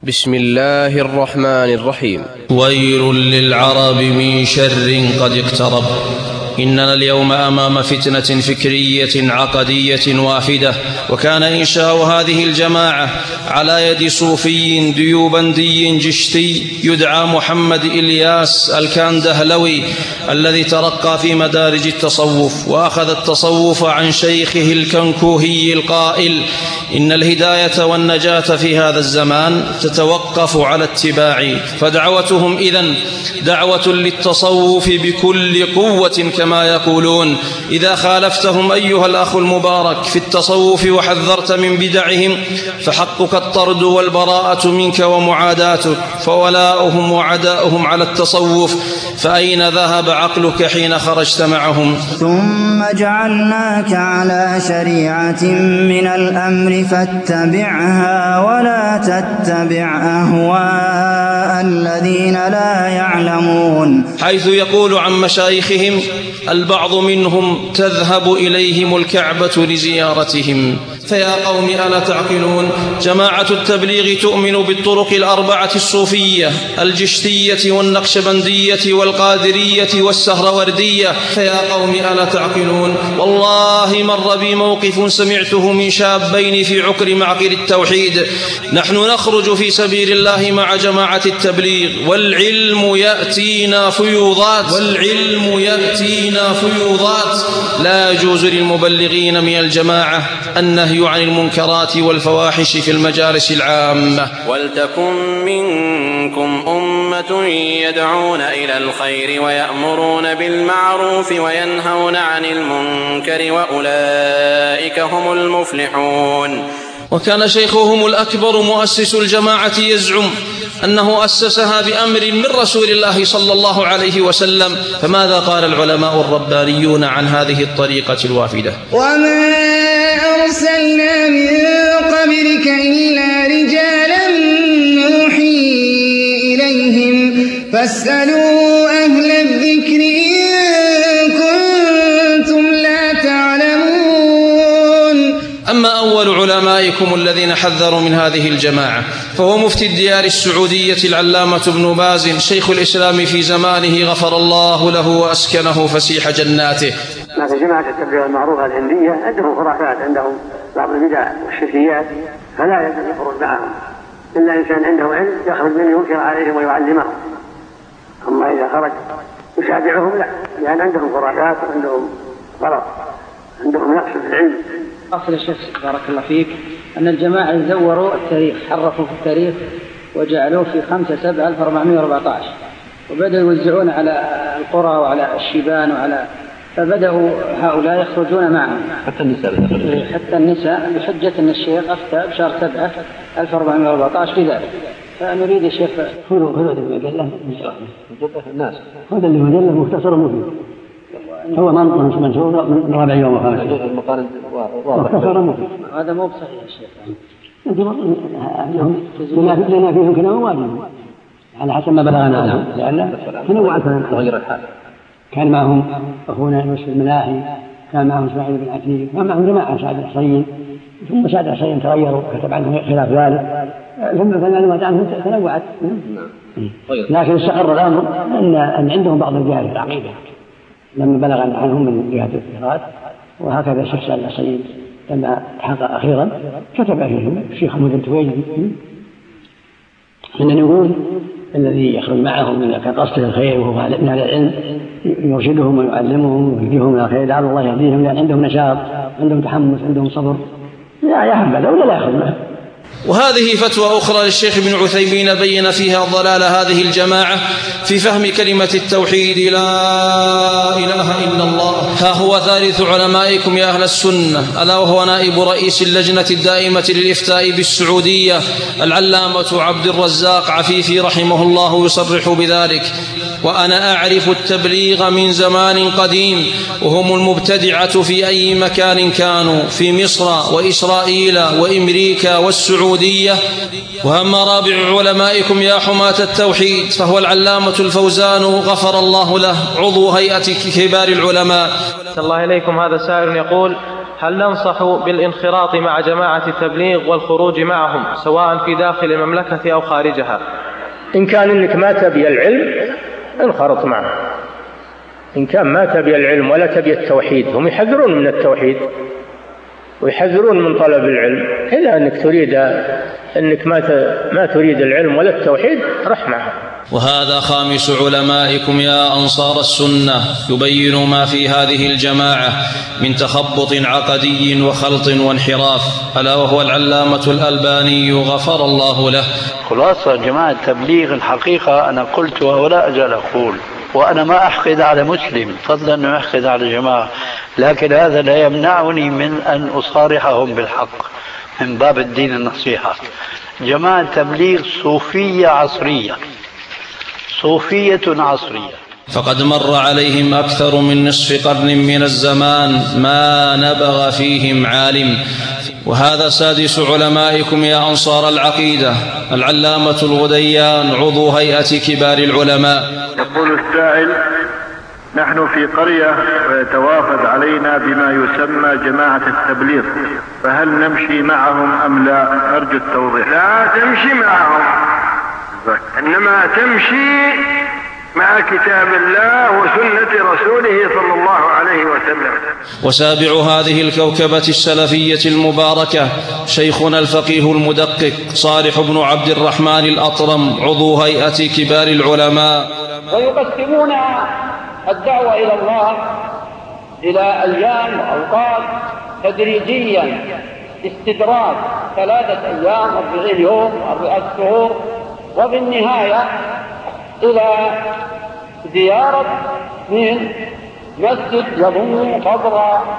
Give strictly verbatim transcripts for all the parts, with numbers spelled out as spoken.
بسم الله الرحمن الرحيم. ويل للعرب من شر قد اقترب. إننا اليوم أمام فتنة فكرية عقدية وافدة، وكان إنشاء هذه الجماعة على يد صوفي ديوبندي جشتي يدعى محمد إلياس الكاندهلوي، الذي ترقى في مدارج التصوف وأخذ التصوف عن شيخه الكنكوهي القائل: إن الهداية والنجاة في هذا الزمان تتوقف على اتباعي. فدعوتهم إذن دعوة للتصوف بكل قوة كما يقولون. إذا خالفتهم أيها الأخ المبارك في التصوف وحذرت من بدعهم فحقك الطرد والبراءة منك ومعاداتك، فولاؤهم وعداؤهم على التصوف. فأين ذهب عقلك حين خرجت معهم؟ ثم جعلناك على شريعة من الأمر فاتبعها ولا تتبع أهواء الذين لا يعلمون. حيث يقول عن مشايخهم البعض منهم تذهب إليهم الكعبة لزيارتهم. فيا قوم ألا تعقلون؟ جماعة التبليغ تؤمن بالطرق الأربعة الصوفية الجشتية والنقشبندية والقادرية والسهروردية. فيا قوم ألا تعقلون؟ والله مر بي موقف سمعته من شابين في عكر معقل التوحيد. نحن نخرج في سبيل الله مع جماعة التبليغ والعلم يأتينا فيوضات والعلم يأتينا فيوضات لا يجوز للمبلغين من الجماعة النهي عن المنكرات والفواحش في المجالس العامة. ولتكن منكم أمة يدعون إلى الخير ويأمرون بالمعروف وينهون عن المنكر وأولئك هم المفلحون. وكان شيخهم الأكبر مؤسس الجماعة يزعم أنه أسسها بأمر من رسول الله صلى الله عليه وسلم. فماذا قال العلماء الربانيون عن هذه الطريقة الوافدة؟ وما أرسلنا من قبلك إلا رجالا نوحي إليهم فاسألوا أهل الذكر إن كنتم لا تعلمون. أما أول علمائكم الذين حذروا من هذه الجماعة فهو مفتي الديار السعودية العلامة ابن باز شيخ الإسلام في زمانه، غفر الله له وأسكنه فسيح جناته. ما في جماعة التبليغ المعروفة الهندية عندهم خرافات، عندهم بعض البدع والشركيات، فلا يجوز الخروج معهم إلا إنسان عنده علم يخرج منه ينكر عليهم ويعلمهم. أما إذا خرج يشابعهم لا، لأن عندهم خرافات وعندهم غلط، عندهم نقص في العلم. أصل الشيخ بارك الله فيك أن الجماعة زوروا التاريخ، حرفوا في التاريخ وجعلوه في خمسة سبعة ألف وأربعمائة وأربعة عشر، وبدأوا يوزعون على القرى وعلى الشيبان وعلى، فبدأوا هؤلاء يخرجون معهم حتى النساء حتى النساء بحجة أن الشيخ أفتى بشهر سبعة ألف وأربعمائة وأربعة عشر في ذلك. فنريد الشيخ خذوا خذوا المجلة الناس، هذا اللي مجلة مختصر مفيد، هو منشور من رابع يوم وخامس مختصر مفيد. هذا مو بصحيح يا شيخ. لنا فيهم كلام واجب على حسب ما بلغنا عنهم، لأن تنوعت تغير الحال. كان معهم أخونا يوسف الملاحي، كان معهم سعيد بن عتيق، كان معهم جماعة سعد الحصين، ثم سعد الحصين تغيروا كتب عنهم خلاف ذلك، ثم فالمعلومات عنهم تنوعت. لكن استقر الأمر أن أن عندهم بعض الجهات في العقيدة لما بلغ عنهم من جهة الافتراض. وهكذا الشيخ سعد الحصين لما تحقق أخيرا كتب فيهم الشيخ محمود التويجي أن نقول الذي يخرج معهم من قصد الخير وهو من أهل العلم يرشدهم ويعلمهم ويهديهم إلى الخير، لعل الله يهديهم، لأن عندهم نشاط، عندهم تحمس، عندهم صبر، لا يحبذ ولا لا يخرج معهم. وهذه فتوى أخرى للشيخ ابن عثيمين بين فيها ضلال هذه الجماعة في فهم كلمة التوحيد لا إله إلا الله. ها هو ثالث علمائكم يا أهل السنة، ألا وهو نائب رئيس اللجنة الدائمة للإفتاء بالسعودية العلامة عبد الرزاق عفيفي رحمه الله يصرح بذلك. وأنا أعرف التبليغ من زمان قديم، وهم المبتدعة في أي مكان كانوا، في مصر وإسرائيل وإمريكا والسعودية. وأما رابع علمائكم يا حماة التوحيد فهو العلامة الفوزان غفر الله له عضو هيئة كبار العلماء. الله إليكم. هذا سائل يقول: هل ننصح بالانخراط مع جماعة التبليغ والخروج معهم سواء في داخل المملكة أو خارجها؟ إن كان إنك ما تبي العلم انخرط معه، إن كان ما تبي العلم ولا تبي التوحيد، هم يحذرون من التوحيد ويحذرون من طلب العلم. إذا أنك تريد أنك ما ما تريد العلم ولا التوحيد رح معه. وهذا خامس علمائكم يا أنصار السنة يبين ما في هذه الجماعة من تخبط عقدي وخلط وانحراف، ألا وهو العلامة الألباني غفر الله له. خلاصة جماعة التبليغ الحقيقة أنا قلتها ولا أزال أقول، وأنا ما أحقد على مسلم فضلا أنه يحقد على جماعة، لكن هذا لا يمنعني من أن أصارحهم بالحق من باب الدين النصيحة. جماعة التبليغ صوفية عصرية، صوفية عصرية، فقد مر عليهم أكثر من نصف قرن من الزمان ما نبغ فيهم عالم. وهذا سادس علمائكم يا أنصار العقيدة العلامة الغديان عضو هيئة كبار العلماء. يقول السائل: نحن في قرية ويتوافد علينا بما يسمى جماعة التبليغ، فهل نمشي معهم أم لا؟ أرجو التوضيح. لا تمشي معهم، إنما تمشي مع كتاب الله وسنة رسوله صلى الله عليه وسلم. وسابع هذه الكوكبة السلفية المباركة شيخنا الفقيه المدقق صالح بن عبد الرحمن الأطرم عضو هيئة كبار العلماء. ويقسمون الدعوة إلى الله إلى أيام وأوقات تدريجيا، استدراج ثلاثة أيام أربعين يوم أربعة شهور، وفي النهاية إلى زيارة من مسجد يضم قبر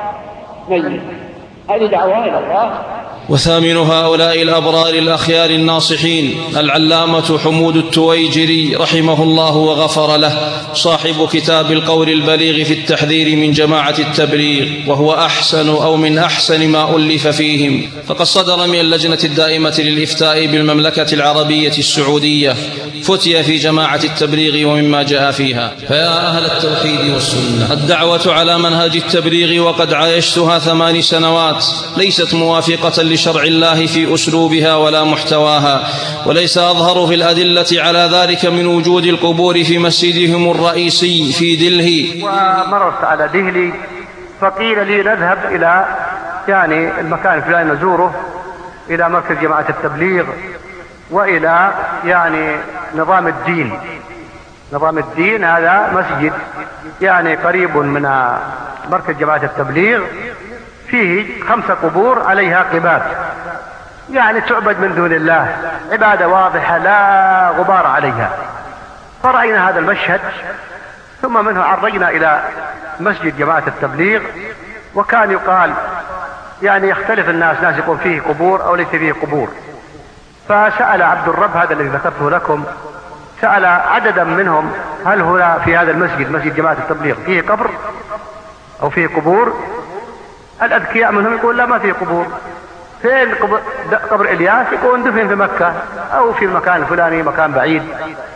ميت. هذه دعوة إلى الله. وثامن هؤلاء الأبرار الأخيار الناصحين العلامة حمود التويجري رحمه الله وغفر له، صاحب كتاب القول البليغ في التحذير من جماعة التبليغ، وهو أحسن أو من أحسن ما ألف فيهم. فقد صدر من اللجنة الدائمة للإفتاء بالمملكة العربية السعودية فتي في جماعة التبليغ ومما جاء فيها. فيا أهل التوحيد والسنة، الدعوة على منهج التبليغ وقد عايشتها ثمان سنوات ليست موافقة لشرع الله في أسلوبها ولا محتواها، وليس أظهر في الأدلة على ذلك من وجود القبور في مسجدهم الرئيسي في دلهي. ومررت على دهلي فقيل لي نذهب إلى يعني المكان الفلاني نزوره، إلى مركز جماعة التبليغ وإلى يعني نظام الدين. نظام الدين هذا مسجد يعني قريب من مركز جماعة التبليغ، فيه خمسة قبور عليها قباب، يعني تعبد من دون الله، عبادة واضحة لا غبار عليها. فرأينا هذا المشهد، ثم منه عرجنا إلى مسجد جماعة التبليغ، وكان يقال يعني يختلف الناس، ناس يقول فيه قبور أو ليس فيه قبور. فسأل عبد الرب هذا الذي ذكرته لكم، سأل عددا منهم هل هنا في هذا المسجد مسجد جماعة التبليغ فيه قبر أو فيه قبور؟ الأذكياء منهم يقول لا ما فيه قبور. فين قبر, قبر إلياس؟ يقول دفن في مكة أو في المكان الفلاني مكان بعيد.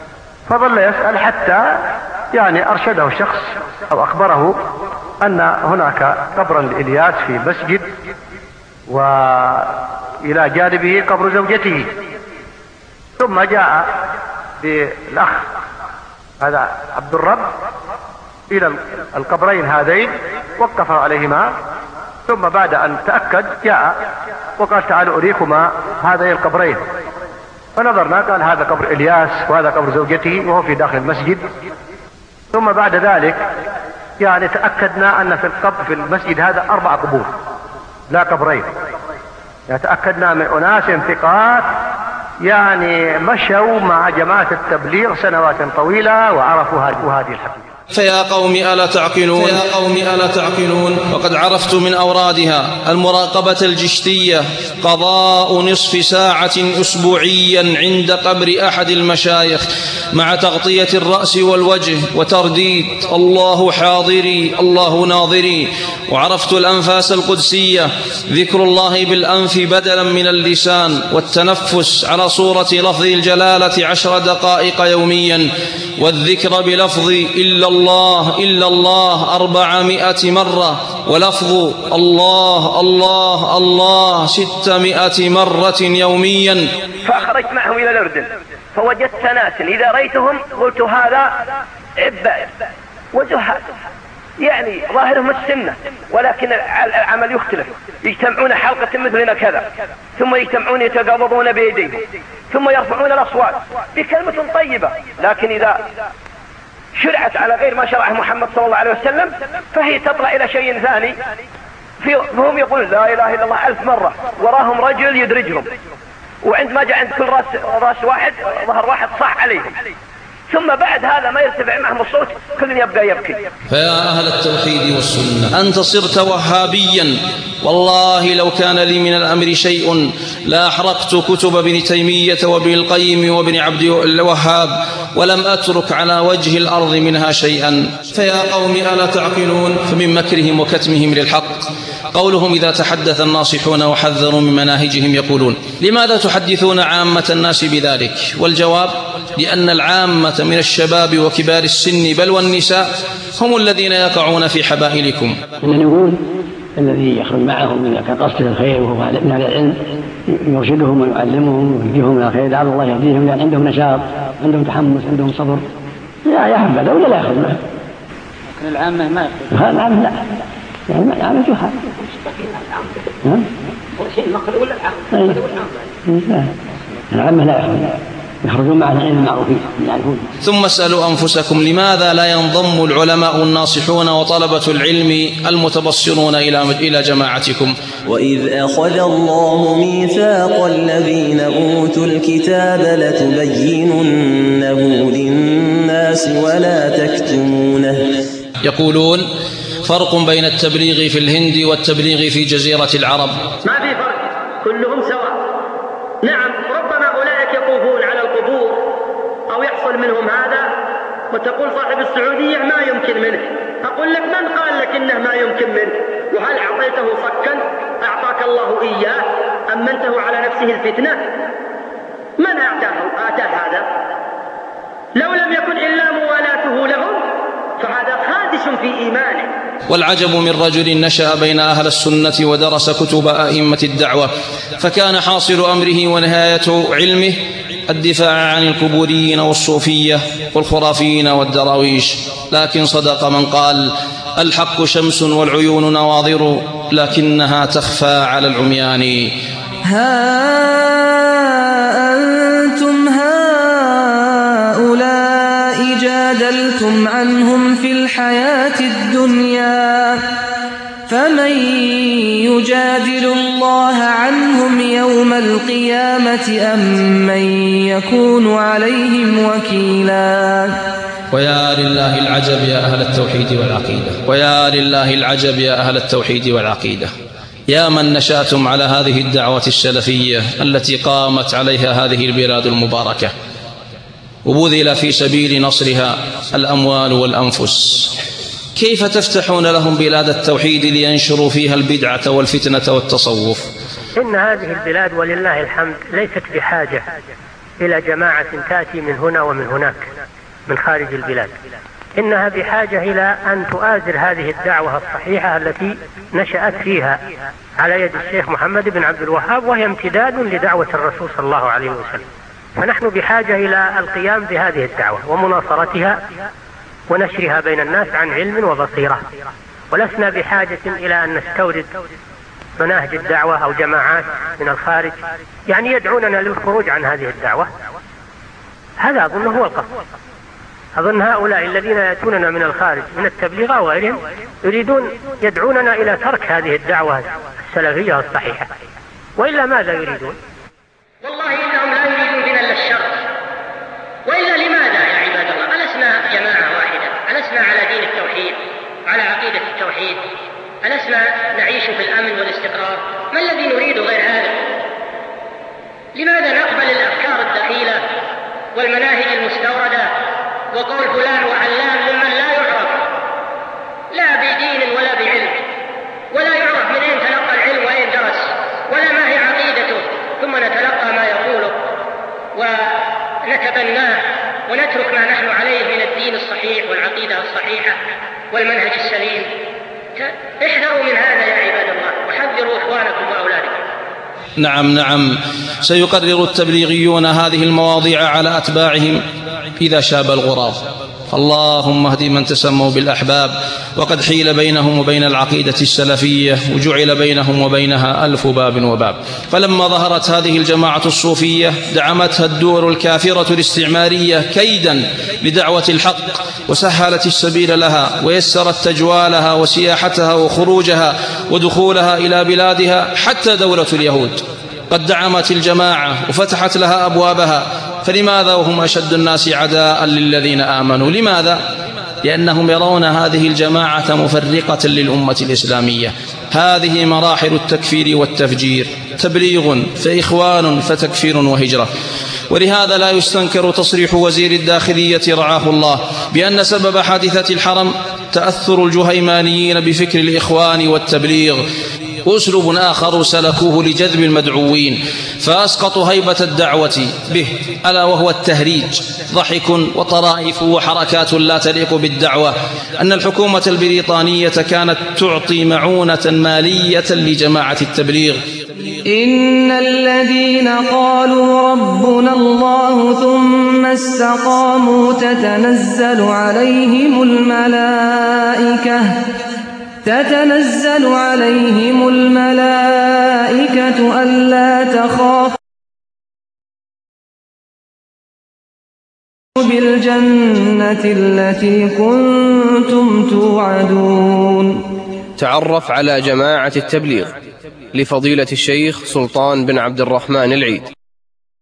فظل يسأل حتى يعني أرشده شخص أو أخبره أن هناك قبرا لإلياس في مسجد وإلى جانبه قبر زوجته. ثم جاء بالأخ هذا عبد الرب إلى القبرين هذين، وقف عليهما، ثم بعد أن تأكد جاء وقال تعالوا أريكما هذين القبرين. فنظرنا قال هذا قبر إلياس وهذا قبر زوجته وهو في داخل المسجد. ثم بعد ذلك يعني تأكدنا أن في القبر في المسجد هذا أربع قبور لا قبرين. يعني تأكدنا من أناس ثقات يعني مشوا مع جماعة التبليغ سنوات طويلة وعرفوا هذه الحقيقة. فيا قوم ألا تعقلون فيا قوم ألا تعقلون وقد عرفت من أورادها المراقبة الجشتية، قضاء نصف ساعة أسبوعيا عند قبر أحد المشايخ مع تغطية الرأس والوجه وترديد الله حاضري الله ناظري. وعرفت الأنفاس القدسية، ذكر الله بالأنف بدلا من اللسان، والتنفس على صورة لفظ الجلالة عشر دقائق يوميا، والذكر بلفظ إلا الله إلا الله أربعمائة مرة، ولفظ الله الله الله ستمائة مرة يوميا. فأخرجت معهم إلى الأردن فوجدت ناسا إذا رأيتهم قلت هذا عباد وزهاد، يعني ظاهرهم السنة ولكن العمل يختلف. يجتمعون حلقة مثلنا كذا، ثم يجتمعون يتقابضون بيديهم، ثم يرفعون الأصوات بكلمة طيبة، لكن إذا شرعت على غير ما شرعه محمد صلى الله عليه وسلم فهي تطلع إلى شيء ثاني. فهم يقول لا إله إلا الله ألف مرة، وراهم رجل يدرجهم، وعندما جاء عند كل راس, راس واحد ظهر واحد صح عليهم، ثم بعد هذا ما يرتفع معهم الصوت كل يبقى يبكي. فيا أهل التوحيد والسنة، أنت صرت وهابيا، والله لو كان لي من الأمر شيء لا أحرقت كتب ابن تيمية وابن القيم وابن عبد الوهاب ولم أترك على وجه الأرض منها شيئا. فيا قوم ألا تعقلون؟ فمن مكرهم وكتمهم للحق قولهم إذا تحدث الناصحون وحذروا من مناهجهم يقولون لماذا تحدثون عامة الناس بذلك؟ والجواب لأن العامة من الشباب وكبار السن بل والنساء هم الذين يقعون في حبائلكم. إنني نقول الذي يخرج معهم من قصده الخير وهو من أهل العلم يرشدهم ويعلمهم ويهديهم إلى الخير، لعل الله يهديهم، لأن عندهم نشاط، عندهم تحمس، عندهم صبر. لا يحبذ ولا لا يأخذ معه. لكن العامة ما يأخذ. العامة لا، يعني العامة جهال. ها؟ شيء المقل ولا العامة؟ لا، العامة لا يأخذ، يخرجون مع العلم المعروفين يعرفون. ثم اسألوا أنفسكم لماذا لا ينضم العلماء الناصحون وطلبة العلم المتبصرون إلى إلى جماعتكم؟ وإذ أخذ الله ميثاق الذين أوتوا الكتاب لتبيننه للناس ولا تكتمونه. يقولون فرق بين التبليغ في الهند والتبليغ في جزيرة العرب. ما في فرق، كلهم سواء. نعم ربما أولئك يطوفون على القبور أو يحصل منهم هذا وتقول صاحب السعودية ما يمكن منه. أقول لك من قال لك إنه ما يمكن منه؟ وهل أعطيته صكا أعطاك الله إياه أمنته على نفسه الفتنة؟ من أعطاه آتاه هذا؟ لو لم يكن إلا موالاته لهم فهذا خادش في إيمانه. والعجب من رجل نشأ بين أهل السنة ودرس كتب أئمة الدعوة فكان حاصل أمره ونهاية علمه الدفاع عن القبوريين والصوفية والخرافيين والدراويش. لكن صدق من قال الحق شمس والعيون نواظر لكنها تخفى على العميان. ها أنتم هؤلاء جادلتم عنهم في الحياة الدنيا فمن يجادل الله عنهم يوم القيامة أم من يكون عليهم وكيلا. ويا لله العجب يا أهل التوحيد والعقيدة، ويا لله العجب يا أهل التوحيد والعقيدة، يا من نشأتم على هذه الدعوة السلفية التي قامت عليها هذه البلاد المباركة وبذل في سبيل نصرها الأموال والأنفس، كيف تفتحون لهم بلاد التوحيد لينشروا فيها البدعة والفتنة والتصوف؟ إن هذه البلاد ولله الحمد ليست بحاجة إلى جماعة تأتي من هنا ومن هناك من خارج البلاد، إنها بحاجة إلى أن تؤازر هذه الدعوة الصحيحة التي نشأت فيها على يد الشيخ محمد بن عبد الوهاب، وهي امتداد لدعوة الرسول صلى الله عليه وسلم. فنحن بحاجة إلى القيام بهذه الدعوة ومناصرتها ونشرها بين الناس عن علم وبصيرة، ولسنا بحاجة إلى أن نستورد مناهج الدعوة أو جماعات من الخارج يعني يدعوننا للخروج عن هذه الدعوة. هذا أظن هو القصد. أظن هؤلاء الذين يأتوننا من الخارج من التبليغ وغيرهم يريدون يدعوننا إلى ترك هذه الدعوة السلفية الصحيحة، وإلا ماذا يريدون؟ والله إنهم لا يريدون بنا إلا الشر، وإلا لماذا يا عباد الله؟ ألسنا جماعة واحدة؟ ألسنا على دين التوحيد، على عقيدة التوحيد؟ ألسنا نعيش في الأمن والاستقرار؟ ما الذي نريد غير هذا؟ لماذا نقبل الأفكار الدخيلة والمناهج المستوردة وقول فلان وعلان ممن لا يعرف لا بدين ولا بعلم، ولا يعرف من أين تلقى العلم وأين درس ولا ما هي عقيدته، ثم نتلقى ما يقوله ونتبناه ونترك ما نحن عليه من الدين الصحيح والعقيدة الصحيحة والمنهج السليم. احذروا من هذا يا عباد الله، وحذروا إخوانكم وأولادكم. نعم نعم سيقرر التبليغيون هذه المواضيع على أتباعهم إذا شاب الغراب. اللهم اهد من تسموا بالأحباب وقد حيل بينهم وبين العقيدة السلفية وجعل بينهم وبينها ألف باب وباب. فلما ظهرت هذه الجماعة الصوفية دعمتها الدول الكافرة الاستعمارية كيدا لدعوة الحق، وسهلت السبيل لها ويسرت تجوالها وسياحتها وخروجها ودخولها إلى بلادها. حتى دولة اليهود قد دعمت الجماعة وفتحت لها أبوابها. فلماذا وهم أشد الناس عداء للذين آمنوا؟ لماذا؟ لأنهم يرون هذه الجماعة مفرقة للأمة الإسلامية. هذه مراحل التكفير والتفجير، تبليغ فإخوان فتكفير وهجرة. ولهذا لا يستنكر تصريح وزير الداخلية رعاه الله بأن سبب حادثة الحرم تأثر الجهيمانيين بفكر الإخوان والتبليغ، وأسلوب آخر سلكوه لجذب المدعوين فأسقطوا هيبة الدعوة به، ألا وهو التهريج، ضحك وطرائف وحركات لا تليق بالدعوة. أن الحكومة البريطانية كانت تعطي معونة مالية لجماعة التبليغ. إن الذين قالوا ربنا الله ثم استقاموا تتنزل عليهم الملائكة تتنزل عليهم الملائكة ألا تخافوا بالجنة التي كنتم توعدون. تعرف على جماعة التبليغ لفضيلة الشيخ سلطان بن عبد الرحمن العيد.